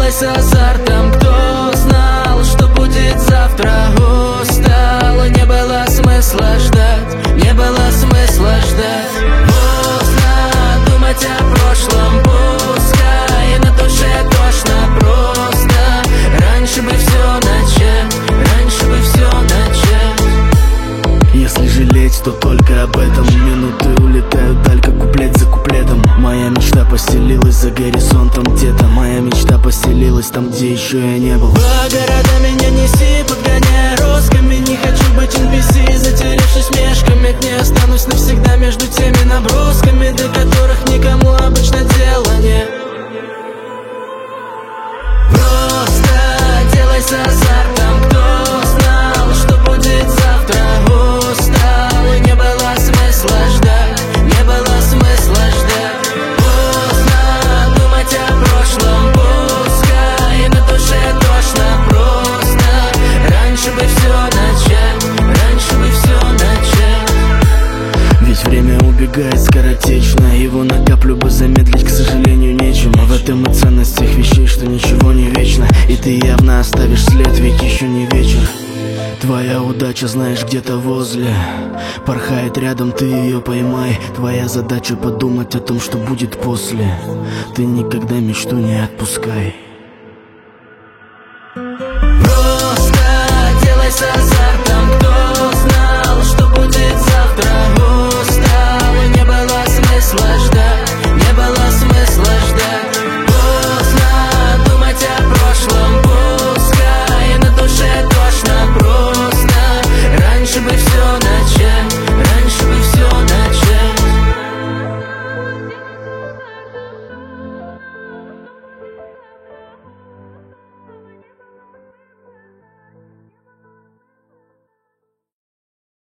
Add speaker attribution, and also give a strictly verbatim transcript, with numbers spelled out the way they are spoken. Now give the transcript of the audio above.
Speaker 1: делай с азартом. Кто знал, что будет завтра? Устал, не было смысла ждать, не было смысла ждать. Поздно думать о прошлом, пускай на душе тошно просто. Раньше бы все начать, раньше бы все начать.
Speaker 2: Если жалеть, то только об этом. Минуты улетают вдаль, как куплет за куплетом. Моя мечта поселилась за горизонтом где-то. Моя мечта поселилась там, где еще я не был.
Speaker 1: По городам меня неси, подгоняя росками. Не хочу быть эн пи си, затерявшись мешками. Не останусь навсегда между теми набросками, до которых никому обычно дела нет. Просто делай с азартом. Кто знал, что будет завтра? Устал, и не было смысла ждать, не было смысла ждать. Поздно думать о прошлом, пускай на душе тошно просто. Раньше бы все начать, раньше бы все начать.
Speaker 2: Ведь время убегает скоротечно, его на каплю бы замедлить, к сожалению, нечем. А в этом и ценность тех вещей, что ничего не вечно. И ты явно оставишь след, ведь еще не вечер. Твоя удача, знаешь, где-то возле, порхает рядом, ты ее поймай. Твоя задача подумать о том, что будет после. Ты никогда мечту не отпускай.
Speaker 1: Просто делай с азартом. Кто знал, что будет завтра? Устал, и не было смысла ждать, не было смысла ждать. Поздно думать о прошлом, пускай на душе тошно просто. Раньше бы все начать.